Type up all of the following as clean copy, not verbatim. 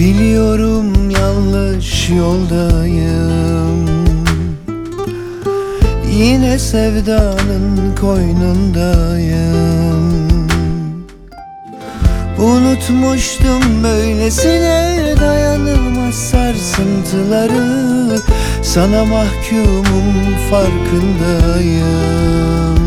Biliyorum yanlış yoldayım, yine sevdanın koynundayım. Unutmuştum böylesine dayanılmaz sarsıntıları. Sana mahkumum, farkındayım.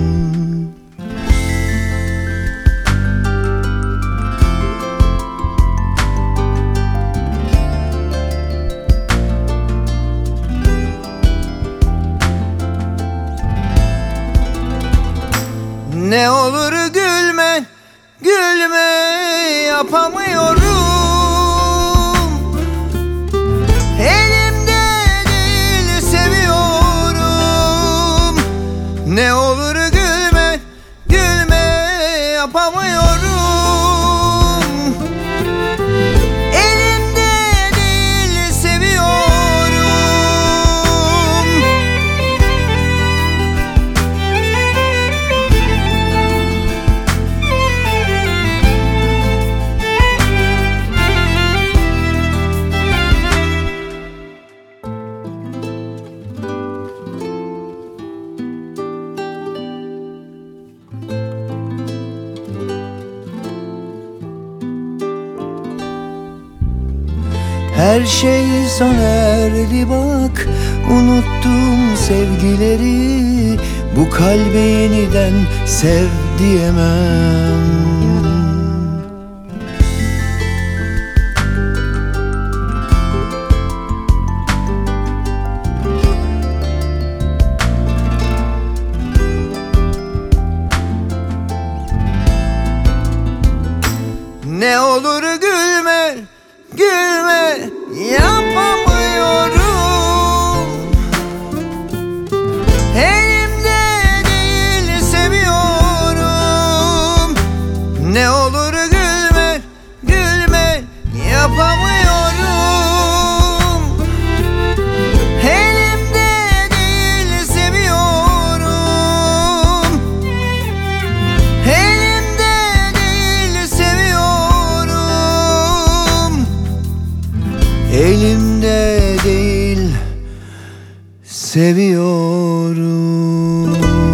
Ne olur gülme, gülme, yapamıyorum. Elimde değil, seviyorum. Ne olur gülme, gülme, yapamıyorum. Elimde değil, seviyorum. Her şey sona erdi bak, unuttum sevgileri. Bu kalbe yeniden sev diyemem. Ne olur gülme, gülme, yapamıyorum. Elimde değil, seviyorum. Ne olur gülme, gülme, yapamıyorum. Elimde değil, seviyorum. Elimde değil, seviyorum. Elimde değil, seviyorum.